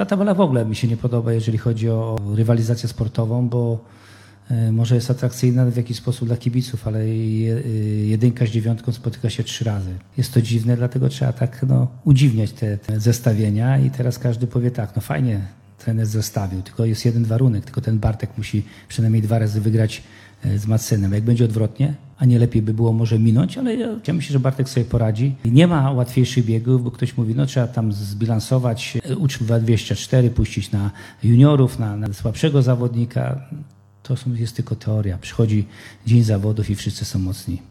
Ta tabela w ogóle mi się nie podoba, jeżeli chodzi o rywalizację sportową, bo może jest atrakcyjna w jakiś sposób dla kibiców, ale jedynka z dziewiątką spotyka się 3 razy. Jest to dziwne, dlatego trzeba tak udziwniać te zestawienia i teraz każdy powie tak, no fajnie trener zestawił, tylko jest jeden warunek, tylko ten Bartek musi przynajmniej 2 razy wygrać z Madsenem. Jak będzie odwrotnie, a nie lepiej by było może minąć, ale ja myślę, że Bartek sobie poradzi. Nie ma łatwiejszych biegów, bo ktoś mówi, no trzeba tam zbilansować, uczm 24, puścić na juniorów, na słabszego zawodnika. To jest tylko teoria. Przychodzi dzień zawodów i wszyscy są mocni.